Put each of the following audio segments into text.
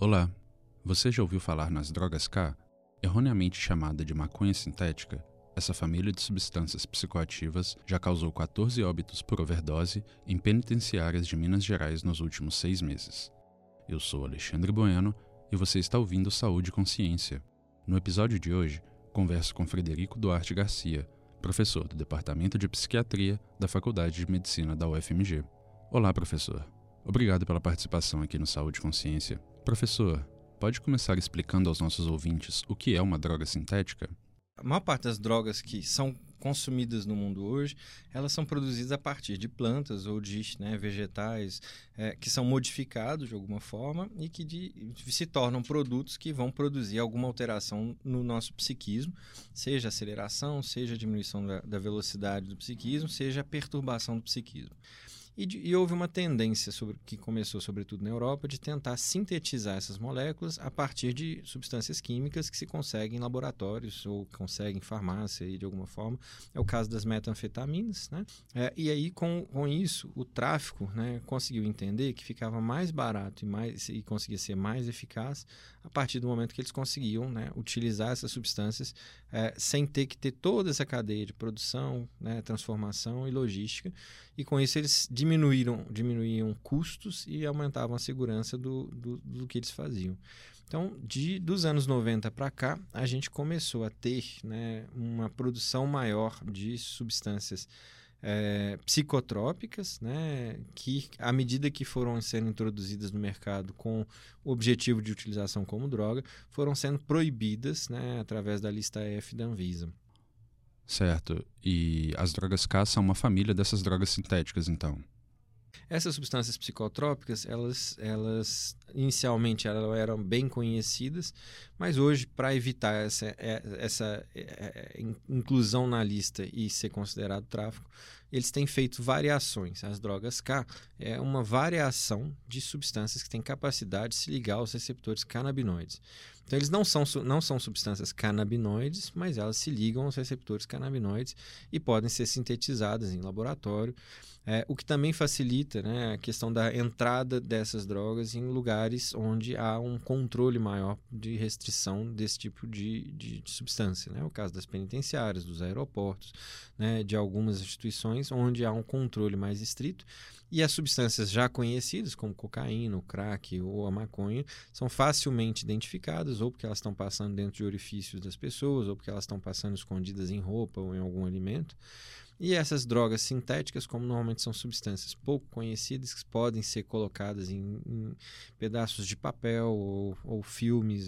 Olá, você já ouviu falar nas drogas K? Erroneamente chamada de maconha sintética, essa família de substâncias psicoativas já causou 14 óbitos por overdose em penitenciárias de Minas Gerais nos últimos 6 meses. Eu sou Alexandre Bueno e você está ouvindo Saúde e Consciência. No episódio de hoje, converso com Frederico Duarte Garcia, professor do Departamento de Psiquiatria da Faculdade de Medicina da UFMG. Olá, professor. Obrigado pela participação aqui no Saúde e Consciência. Professor, pode começar explicando aos nossos ouvintes o que é uma droga sintética? A maior parte das drogas que são consumidas no mundo hoje, elas são produzidas a partir de plantas ou de vegetais que são modificados de alguma forma e que se tornam produtos que vão produzir alguma alteração no nosso psiquismo, seja aceleração, seja diminuição da velocidade do psiquismo, seja a perturbação do psiquismo. E houve uma tendência que começou sobretudo na Europa de tentar sintetizar essas moléculas a partir de substâncias químicas que se conseguem em laboratórios ou conseguem em farmácia de alguma forma. É o caso das metanfetaminas, né? E aí com isso o tráfico, né, conseguiu entender que ficava mais barato e conseguia ser mais eficaz a partir do momento que eles conseguiam, né, utilizar essas substâncias sem ter que ter toda essa cadeia de produção, né, transformação e logística. E com isso eles diminuíam custos e aumentavam a segurança do que eles faziam. Então, dos anos 90 para cá, a gente começou a ter, né, uma produção maior de substâncias psicotrópicas, né, que, à medida que foram sendo introduzidas no mercado com o objetivo de utilização como droga, foram sendo proibidas, né, através da lista F da Anvisa. Certo. E as drogas K são uma família dessas drogas sintéticas, então? Essas substâncias psicotrópicas, elas inicialmente eram bem conhecidas, mas hoje, para evitar essa inclusão na lista e ser considerado tráfico, eles têm feito variações. As drogas K é uma variação de substâncias que têm capacidade de se ligar aos receptores canabinoides. Então, eles não são substâncias canabinoides, mas elas se ligam aos receptores canabinoides e podem ser sintetizadas em laboratório, o que também facilita, né, a questão da entrada dessas drogas em lugares onde há um controle maior de restrição desse tipo de substância, né? O caso das penitenciárias, dos aeroportos, né, de algumas instituições onde há um controle mais estrito. E as substâncias já conhecidas, como cocaína, o crack ou a maconha, são facilmente identificadas, ou porque elas estão passando dentro de orifícios das pessoas, ou porque elas estão passando escondidas em roupa ou em algum alimento. E essas drogas sintéticas, como normalmente são substâncias pouco conhecidas, que podem ser colocadas em pedaços de papel ou filmes,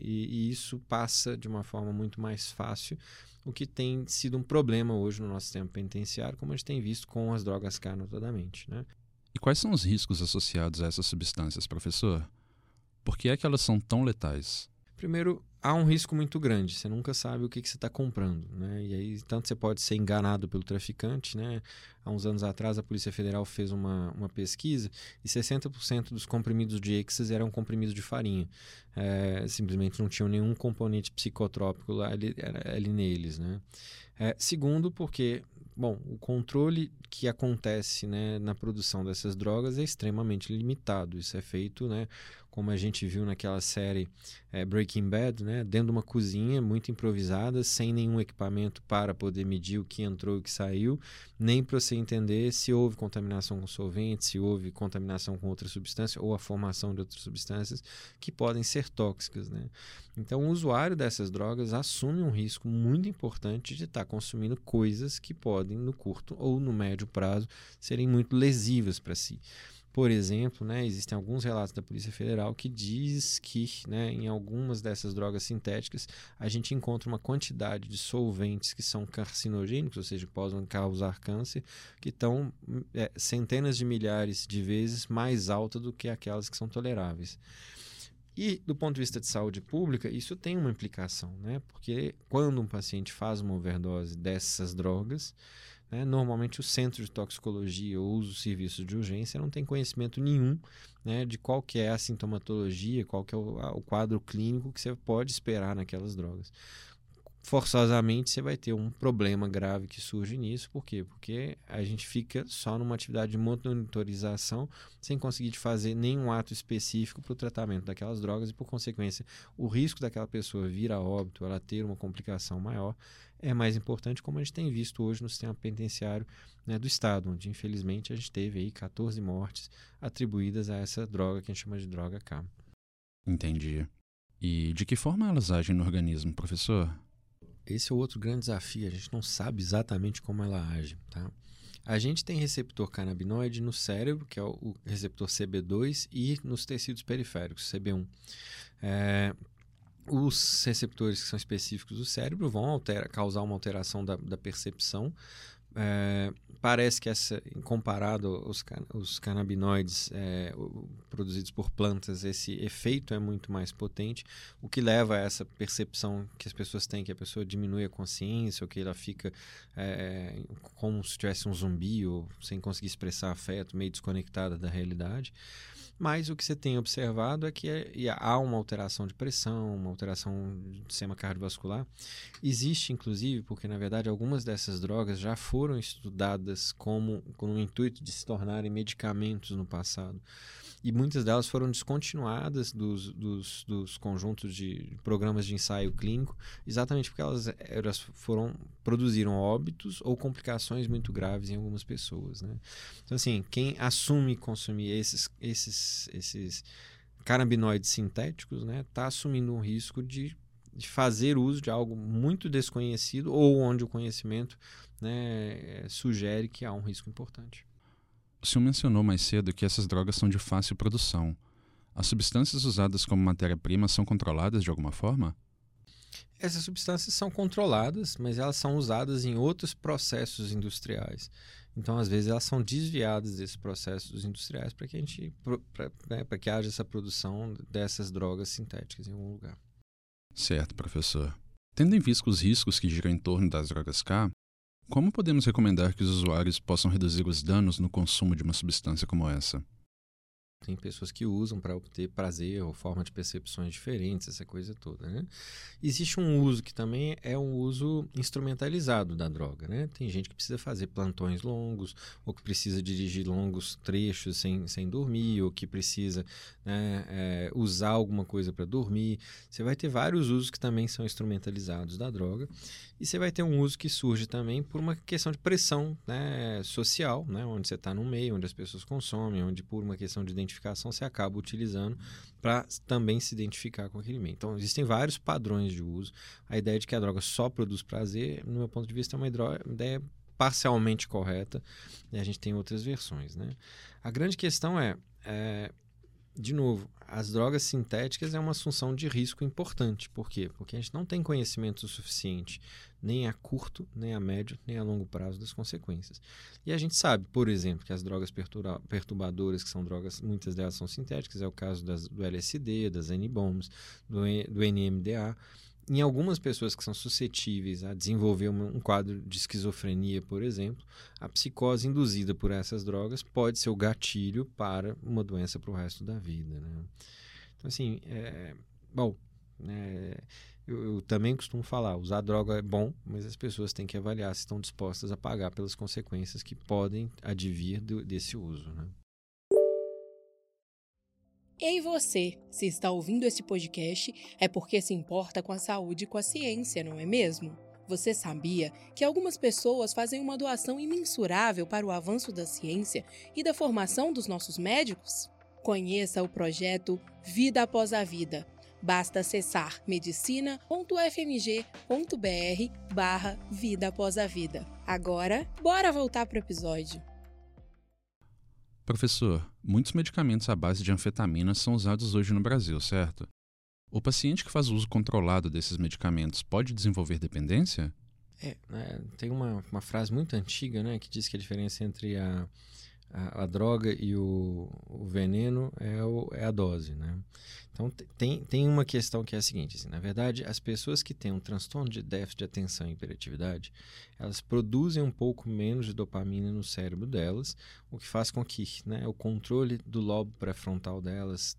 e isso passa de uma forma muito mais fácil, o que tem sido um problema hoje no nosso sistema penitenciário, como a gente tem visto com as drogas K notadamente, né? E quais são os riscos associados a essas substâncias, professor? Por que é que elas são tão letais? Primeiro, há um risco muito grande, você nunca sabe o que você está comprando, né? E aí, tanto você pode ser enganado pelo traficante, né? Há uns anos atrás, a Polícia Federal fez uma pesquisa e 60% dos comprimidos de êxtase eram comprimidos de farinha. Simplesmente não tinham nenhum componente psicotrópico ali neles, né? Segundo, porque o controle que acontece, né, na produção dessas drogas é extremamente limitado. Isso é feito, né, como a gente viu naquela série Breaking Bad, né, dentro de uma cozinha muito improvisada, sem nenhum equipamento para poder medir o que entrou e o que saiu, nem para você entender se houve contaminação com solvente, se houve contaminação com outra substância ou a formação de outras substâncias que podem ser tóxicas, né? Então, o usuário dessas drogas assume um risco muito importante de estar consumindo coisas que podem, no curto ou no médio prazo, serem muito lesivas para si. Por exemplo, né, existem alguns relatos da Polícia Federal que diz que, né, em algumas dessas drogas sintéticas a gente encontra uma quantidade de solventes que são carcinogênicos, ou seja, podem causar câncer, que estão centenas de milhares de vezes mais alta do que aquelas que são toleráveis. E, do ponto de vista de saúde pública, isso tem uma implicação, né? Porque quando um paciente faz uma overdose dessas drogas, né, normalmente o centro de toxicologia ou os serviços de urgência não tem conhecimento nenhum, né, de qual que é a sintomatologia, qual que é o quadro clínico que você pode esperar naquelas drogas. forçosamente você vai ter um problema grave que surge nisso. Por quê? Porque a gente fica só numa atividade de monitorização sem conseguir fazer nenhum ato específico para o tratamento daquelas drogas e, por consequência, o risco daquela pessoa vir a óbito, ela ter uma complicação maior, é mais importante, como a gente tem visto hoje no sistema penitenciário, né, do Estado, onde, infelizmente, a gente teve aí 14 mortes atribuídas a essa droga que a gente chama de droga K. Entendi. E de que forma elas agem no organismo, professor? Esse é o outro grande desafio, a gente não sabe exatamente como ela age, tá? A gente tem receptor canabinoide no cérebro, que é o receptor CB2, e nos tecidos periféricos, CB1. Os receptores que são específicos do cérebro vão causar uma alteração da percepção. Parece que comparado aos canabinoides produzidos por plantas, esse efeito é muito mais potente, o que leva a essa percepção que as pessoas têm, que a pessoa diminui a consciência, ou que ela fica como se tivesse um zumbi, ou sem conseguir expressar afeto, meio desconectada da realidade. Mas o que você tem observado é que há uma alteração de pressão, uma alteração do sistema cardiovascular. Existe, inclusive, porque, na verdade, algumas dessas drogas já foram estudadas com o intuito de se tornarem medicamentos no passado. E muitas delas foram descontinuadas dos conjuntos de programas de ensaio clínico, exatamente porque elas produziram óbitos ou complicações muito graves em algumas pessoas, né? Então, assim, quem assume consumir esses canabinoides sintéticos, né, está assumindo um risco de fazer uso de algo muito desconhecido, ou onde o conhecimento, né, sugere que há um risco importante. O senhor mencionou mais cedo que essas drogas são de fácil produção. As substâncias usadas como matéria-prima são controladas de alguma forma? Essas substâncias são controladas, mas elas são usadas em outros processos industriais. Então, às vezes, elas são desviadas desses processos industriais para que haja essa produção dessas drogas sintéticas em algum lugar. Certo, professor. Tendo em vista os riscos que giram em torno das drogas K, como podemos recomendar que os usuários possam reduzir os danos no consumo de uma substância como essa? Tem pessoas que usam para obter prazer ou forma de percepções diferentes, essa coisa toda, né? Existe um uso que também é um uso instrumentalizado da droga, né? Tem gente que precisa fazer plantões longos, ou que precisa dirigir longos trechos sem dormir, ou que precisa, né, usar alguma coisa para dormir. Você vai ter vários usos que também são instrumentalizados da droga. E você vai ter um uso que surge também por uma questão de pressão, né, social, né, onde você está no meio, onde as pessoas consomem, onde por uma questão de identificação você acaba utilizando para também se identificar com aquele meio. Então, existem vários padrões de uso. A ideia de que a droga só produz prazer, no meu ponto de vista, é uma ideia parcialmente correta, e a gente tem outras versões, né? A grande questão de novo, as drogas sintéticas é uma assunção de risco importante. Por quê? Porque a gente não tem conhecimento suficiente nem a curto, nem a médio, nem a longo prazo das consequências. E a gente sabe, por exemplo, que as drogas perturbadoras, que são drogas, muitas delas são sintéticas, é o caso do LSD, das N-bombs, do NMDA. Em algumas pessoas que são suscetíveis a desenvolver um quadro de esquizofrenia, por exemplo, a psicose induzida por essas drogas pode ser o gatilho para uma doença para o resto da vida, né? Então, assim, eu também costumo falar, usar droga é bom, mas as pessoas têm que avaliar se estão dispostas a pagar pelas consequências que podem advir desse uso, né? Ei você, se está ouvindo esse podcast, é porque se importa com a saúde e com a ciência, não é mesmo? Você sabia que algumas pessoas fazem uma doação imensurável para o avanço da ciência e da formação dos nossos médicos? Conheça o projeto Vida Após a Vida. Basta acessar medicina.fmg.br/Vida Após a Vida. Agora, bora voltar para o episódio. Professor, muitos medicamentos à base de anfetamina são usados hoje no Brasil, certo? O paciente que faz uso controlado desses medicamentos pode desenvolver dependência? Tem uma frase muito antiga, né, que diz que a diferença entre a droga e o veneno é a dose, né? Então, tem uma questão que é a seguinte, assim, na verdade, as pessoas que têm um transtorno de déficit de atenção e hiperatividade, elas produzem um pouco menos de dopamina no cérebro delas, o que faz com que, né, o controle do lobo pré-frontal delas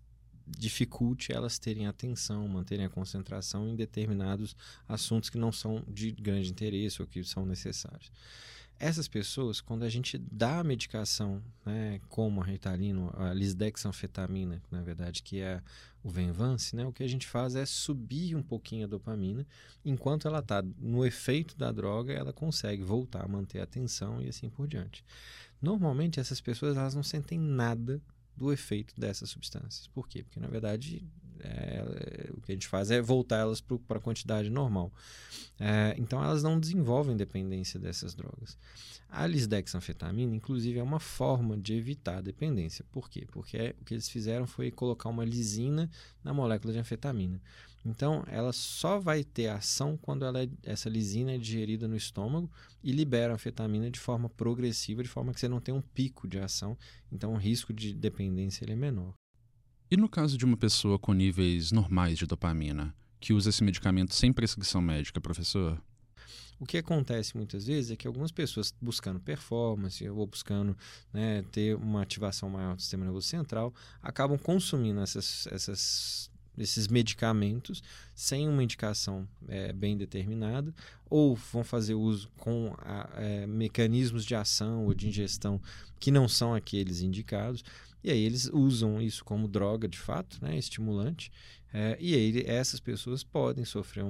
dificulte elas terem atenção, manterem a concentração em determinados assuntos que não são de grande interesse ou que são necessários. Essas pessoas, quando a gente dá a medicação, né, como a Ritalina, a lisdexanfetamina, na verdade, que é o Venvance, né, o que a gente faz é subir um pouquinho a dopamina. Enquanto ela está no efeito da droga, ela consegue voltar a manter a atenção e assim por diante. Normalmente, essas pessoas elas não sentem nada do efeito dessas substâncias. Por quê? Porque, na verdade, o que a gente faz é voltar elas para a quantidade normal. Então, elas não desenvolvem dependência dessas drogas. A lisdexanfetamina, inclusive, é uma forma de evitar a dependência. Por quê? Porque o que eles fizeram foi colocar uma lisina na molécula de anfetamina. Então, ela só vai ter ação quando essa lisina é digerida no estômago e libera a anfetamina de forma progressiva, de forma que você não tem um pico de ação. Então, o risco de dependência ele é menor. E no caso de uma pessoa com níveis normais de dopamina, que usa esse medicamento sem prescrição médica, professor? O que acontece muitas vezes é que algumas pessoas buscando performance ou buscando, né, ter uma ativação maior do sistema nervoso central, acabam consumindo esses medicamentos sem uma indicação bem determinada, ou vão fazer uso com mecanismos de ação ou de ingestão que não são aqueles indicados, e aí eles usam isso como droga de fato, né, estimulante, e aí essas pessoas podem sofrer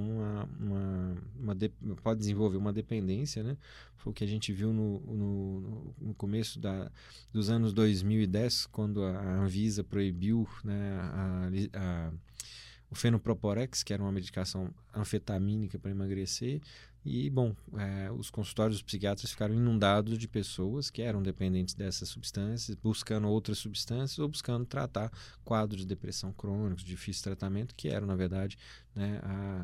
podem desenvolver uma dependência, né? Foi o que a gente viu no começo dos anos 2010, quando a Anvisa proibiu, né, o fenoproporex, que era uma medicação anfetamínica para emagrecer. E, bom, os consultórios dos psiquiatras ficaram inundados de pessoas que eram dependentes dessas substâncias, buscando outras substâncias ou buscando tratar quadros de depressão crônicos, de difícil tratamento, que eram, na verdade, né,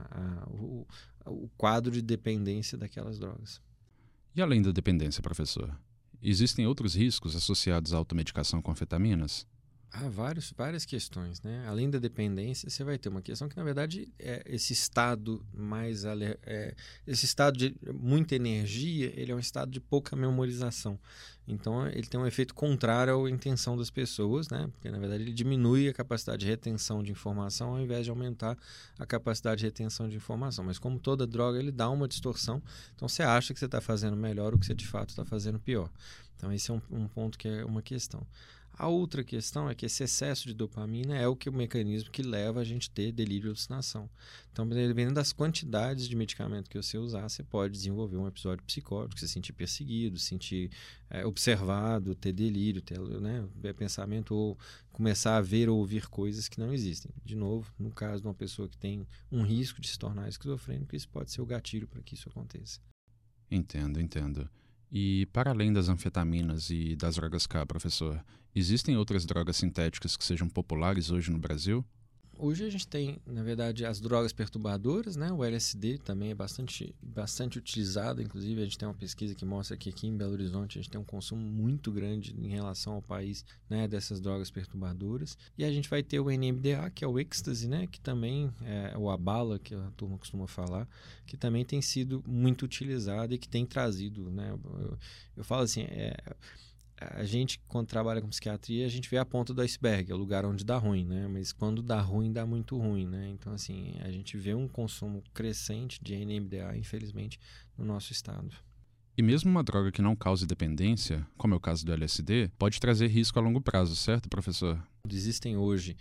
o quadro de dependência daquelas drogas. E além da dependência, professor, existem outros riscos associados à automedicação com anfetaminas? Há várias questões, né? Além da dependência, você vai ter uma questão que, na verdade, é esse estado esse estado de muita energia, ele é um estado de pouca memorização. Então, ele tem um efeito contrário à intenção das pessoas, né? Porque, na verdade, ele diminui a capacidade de retenção de informação ao invés de aumentar a capacidade de retenção de informação. Mas, como toda droga, ele dá uma distorção. Então, você acha que você está fazendo melhor o que você, de fato, está fazendo pior. Então, esse é um ponto que é uma questão. A outra questão é que esse excesso de dopamina é o mecanismo que leva a gente a ter delírio e alucinação. Então, dependendo das quantidades de medicamento que você usar, você pode desenvolver um episódio psicótico, se sentir perseguido, se sentir observado, ter delírio, ter, né, pensamento ou começar a ver ou ouvir coisas que não existem. De novo, no caso de uma pessoa que tem um risco de se tornar esquizofrênico, isso pode ser o gatilho para que isso aconteça. Entendo. E, para além das anfetaminas e das drogas K, professor, existem outras drogas sintéticas que sejam populares hoje no Brasil? Hoje a gente tem, na verdade, as drogas perturbadoras, né? O LSD também é bastante utilizado. Inclusive, a gente tem uma pesquisa que mostra que aqui em Belo Horizonte a gente tem um consumo muito grande em relação ao país, né, dessas drogas perturbadoras. E a gente vai ter o NMDA, que é o êxtase, né? Que também é o abala, que a turma costuma falar, que também tem sido muito utilizado e que tem trazido, né? Eu falo assim, a gente, quando trabalha com psiquiatria, a gente vê a ponta do iceberg, é o lugar onde dá ruim, né? Mas quando dá ruim, dá muito ruim, né? Então, assim, a gente vê um consumo crescente de NMDA, infelizmente, no nosso estado. E mesmo uma droga que não cause dependência, como é o caso do LSD, pode trazer risco a longo prazo, certo, professor? Existem hoje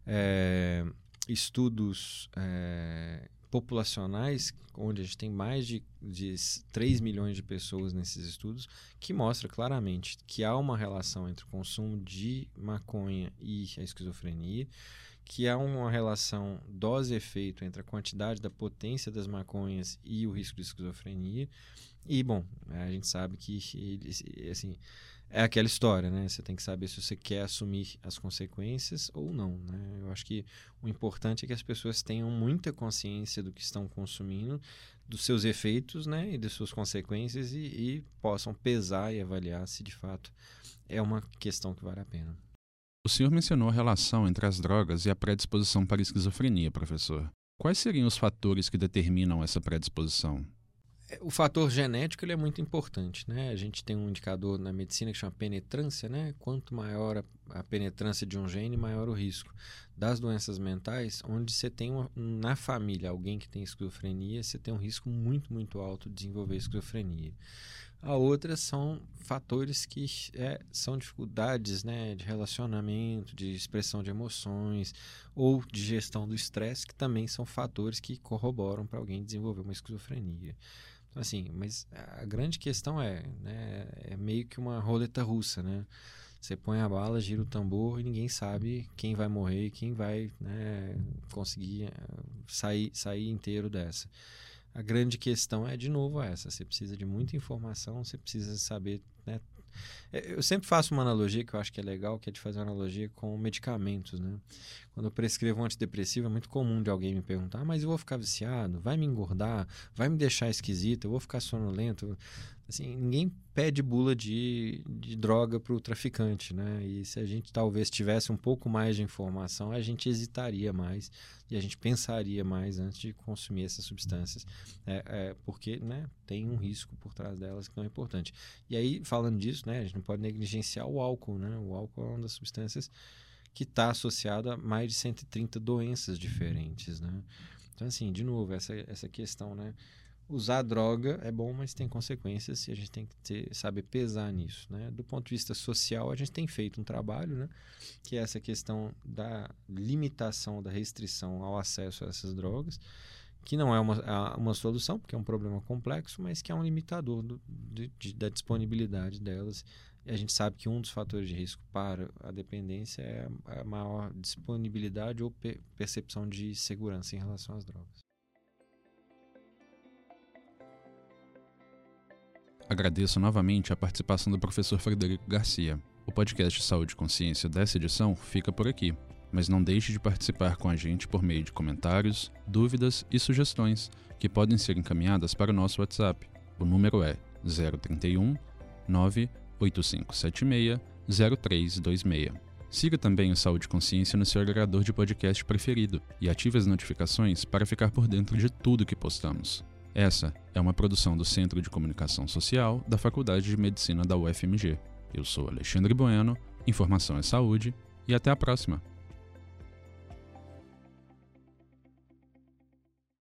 estudos populacionais, onde a gente tem mais de 3 milhões de pessoas nesses estudos, que mostra claramente que há uma relação entre o consumo de maconha e a esquizofrenia, que há uma relação dose-efeito entre a quantidade da potência das maconhas e o risco de esquizofrenia. E, bom, a gente sabe que, assim, é aquela história, né? Você tem que saber se você quer assumir as consequências ou não, né? Eu acho que o importante é que as pessoas tenham muita consciência do que estão consumindo, dos seus efeitos, né? E das suas consequências e possam pesar e avaliar se de fato é uma questão que vale a pena. O senhor mencionou a relação entre as drogas e a predisposição para a esquizofrenia, professor. Quais seriam os fatores que determinam essa predisposição? O fator genético ele é muito importante, né? A gente tem um indicador na medicina que chama penetrância, né? Quanto maior a penetrância de um gene, maior o risco. Das doenças mentais, onde você tem na família alguém que tem esquizofrenia, você tem um risco muito, muito alto de desenvolver esquizofrenia. A outra são fatores que são dificuldades, né, de relacionamento, de expressão de emoções ou de gestão do estresse, que também são fatores que corroboram para alguém desenvolver uma esquizofrenia. Então, assim, mas a grande questão é meio que uma roleta russa, né? Você põe a bala, gira o tambor e ninguém sabe quem vai morrer e quem vai, né, conseguir sair inteiro dessa. A grande questão é, de novo, essa. Você precisa de muita informação, você precisa saber, né? Eu sempre faço uma analogia que eu acho que é legal, que é de fazer uma analogia com medicamentos, né? Quando eu prescrevo um antidepressivo, é muito comum de alguém me perguntar: mas eu vou ficar viciado? Vai me engordar? Vai me deixar esquisito? Eu vou ficar sonolento? Assim, ninguém pede bula de droga para o traficante, né? E se a gente talvez tivesse um pouco mais de informação, a gente hesitaria mais e a gente pensaria mais antes de consumir essas substâncias, porque, né, tem um risco por trás delas que não é importante. E aí, falando disso, né, a gente não pode negligenciar o álcool, né? O álcool é uma das substâncias que está associada a mais de 130 doenças diferentes, né? Então, assim, de novo, essa questão, né? Usar droga é bom, mas tem consequências e a gente tem que saber pesar nisso, né? Do ponto de vista social, a gente tem feito um trabalho, né, que é essa questão da limitação, da restrição ao acesso a essas drogas, que não é uma solução, porque é um problema complexo, mas que é um limitador da disponibilidade delas. E a gente sabe que um dos fatores de risco para a dependência é a maior disponibilidade ou percepção de segurança em relação às drogas. Agradeço novamente a participação do professor Frederico Garcia. O podcast Saúde e Consciência dessa edição fica por aqui, mas não deixe de participar com a gente por meio de comentários, dúvidas e sugestões, que podem ser encaminhadas para o nosso WhatsApp. O número é 031 98576 0326. Siga também o Saúde e Consciência no seu agregador de podcast preferido e ative as notificações para ficar por dentro de tudo que postamos. Essa é uma produção do Centro de Comunicação Social da Faculdade de Medicina da UFMG. Eu sou Alexandre Bueno, informação é saúde e até a próxima!